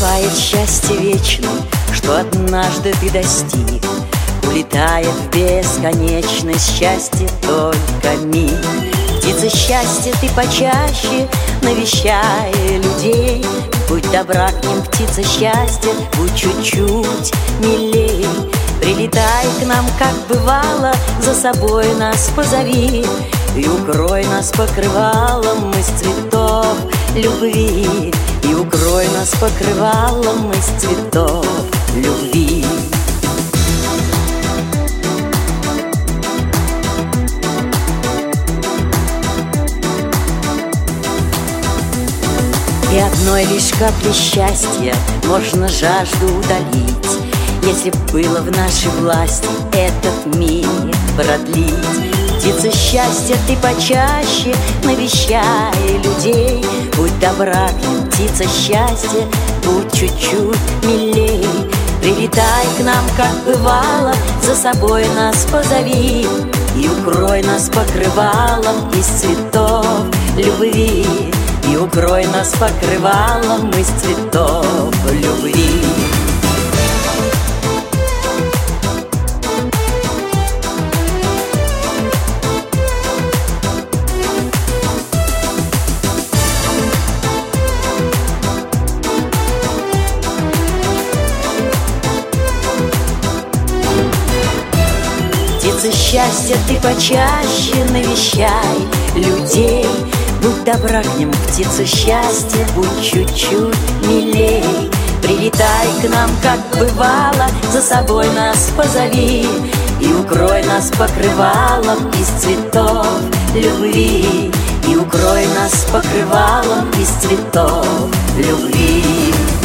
бывает счастье вечным, что однажды ты достиг. Улетает в бесконечность счастье только миг. Птица счастья, ты почаще навещай людей. Будь добра к ним, птица счастья, будь чуть-чуть милей. Прилетай к нам, как бывало, за собой нас позови и укрой нас покрывалом из цветов любви. И укрой нас покрывалом из цветов любви. И одной лишь капли счастья можно жажду удалить, если б было в нашей власти этот мир продлить. Птица счастья, ты почаще навещай людей. Будь добра к ним, птица счастья, будь чуть-чуть милей. Прилетай к нам, как бывало, за собой нас позови и укрой нас покрывалом из цветов любви. И укрой нас покрывалом из цветов любви. Птица счастья, ты почаще навещай людей. Будь добра к ним, птица счастья, будь чуть-чуть милей. Прилетай к нам, как бывало, за собой нас позови и укрой нас покрывалом из цветов любви. И укрой нас покрывалом из цветов любви.